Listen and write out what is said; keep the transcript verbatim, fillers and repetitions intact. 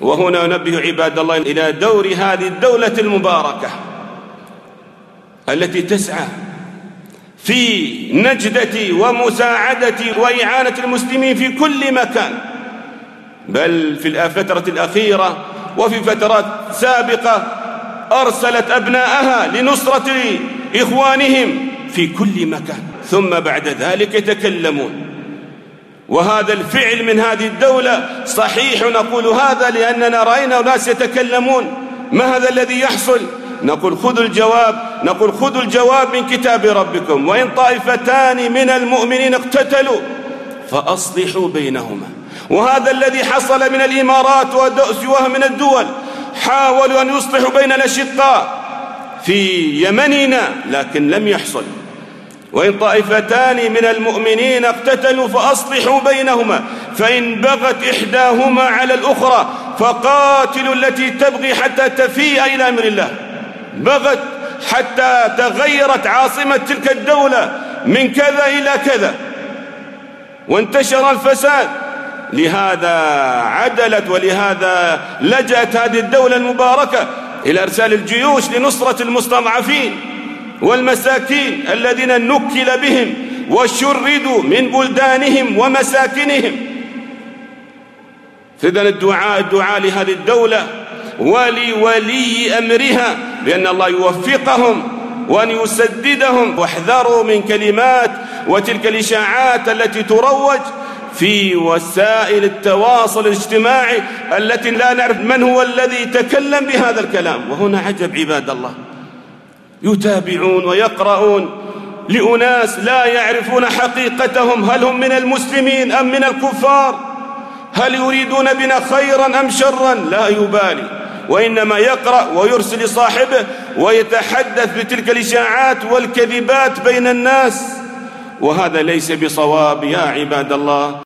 وهنا ننبه عباد الله إلى دور هذه الدولة المباركة التي تسعى في نجدة ومساعدة وإعانة المسلمين في كل مكان، بل في الفترة الأخيرة وفي فترات سابقة أرسلت أبناءها لنصرة إخوانهم في كل مكان، ثم بعد ذلك يتكلمون. وهذا الفعل من هذه الدولة صحيح، نقول هذا لأننا رأينا ناس يتكلمون. ما هذا الذي يحصل؟ نقول خذوا الجواب نقول خذوا الجواب من كتاب ربكم: وإن طائفتان من المؤمنين اقتتلوا فأصلحوا بينهما. وهذا الذي حصل من الإمارات وسواها من الدول، حاولوا أن يصلحوا بين الأشقاء في يمننا لكن لم يحصل. وإن طائفتان من المؤمنين اقتتلوا فأصلحوا بينهما فإن بغت إحداهما على الأخرى فقاتلوا التي تبغي حتى تفيء إلى أمر الله. بغت حتى تغيرت عاصمة تلك الدولة من كذا إلى كذا وانتشر الفساد. لهذا عدلت ولهذا لجأت هذه الدولة المباركة إلى إرسال الجيوش لنصرة المستضعفين والمساكين الذين نكل بهم وشردوا من بلدانهم ومساكنهم. فإذن الدعاء الدعاء لهذه الدولة ولولي أمرها بأن الله يوفقهم وأن يسددهم، واحذروا من كلمات وتلك الإشاعات التي تروج في وسائل التواصل الاجتماعي التي لا نعرف من هو الذي تكلم بهذا الكلام. وهنا عجب عباد الله، يتابعون ويقرؤون لأناس لا يعرفون حقيقتهم، هل هم من المسلمين أم من الكفار، هل يريدون بنا خيرا أم شرا، لا يبالي، وإنما يقرأ ويرسل صاحبه ويتحدث بتلك الإشاعات والكذبات بين الناس، وهذا ليس بصواب يا عباد الله.